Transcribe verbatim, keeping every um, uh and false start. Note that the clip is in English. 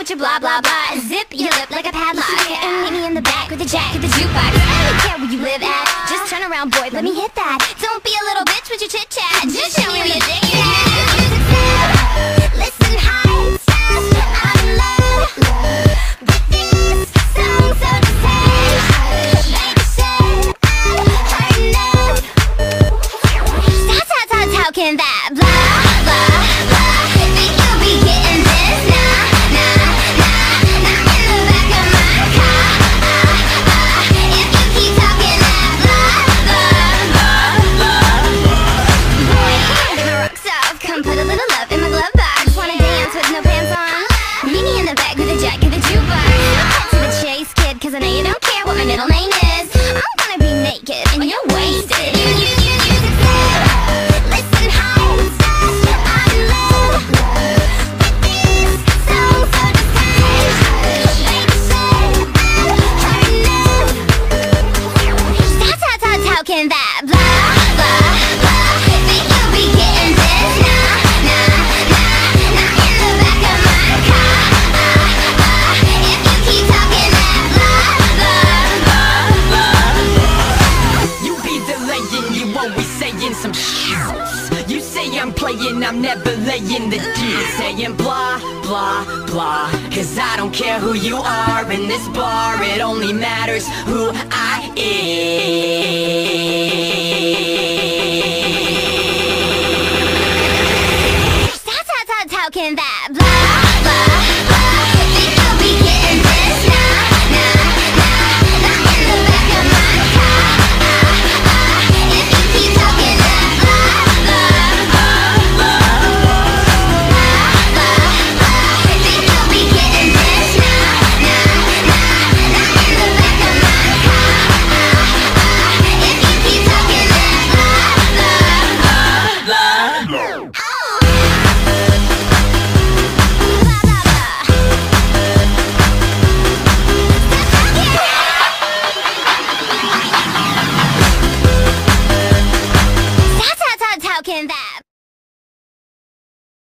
with your blah blah blah. Zip your lip like a padlock. And meet me in the back with the jack of the jukebox. I don't care where you live at. Just turn around, boy, let me hit that. Don't be a little bitch with your chit chat. Just show me where your dick is at. Listen, high stars, I'm in love with this song, so just say, like I said, I've heard enough. Stop, stop, stop talking that blah blah blah. Think you'll be getting this? Nah, nah, nah, nah. In the back of my car. Ah, ah. If you keep talking that blah blah blah blah. Boy, get my rocks off. Come put a little love in my glove box. Wanna dance with no pants on? Meet me in the back with a jack of the jukebox. Cut to the chase, kid, 'cause I know you don't care what my middle name is. I'm gonna be naked and you're wasted. You, you, you, you just said, listen, high stars, I'm in love with this song, so just say, like I said, I've heard enough. Stop, stop, stop talking that blah blah blah. Think you'll be getting this? Nah, nah, nah, nah. In the back of my car. Ah, ah. If you keep talking that blah blah blah blah. You be delaying, you always saying some shit. You say I'm playing, I'm never laying the deal. Saying blah, blah, blah. 'Cause I don't care who you are in this bar. It only matters who I am.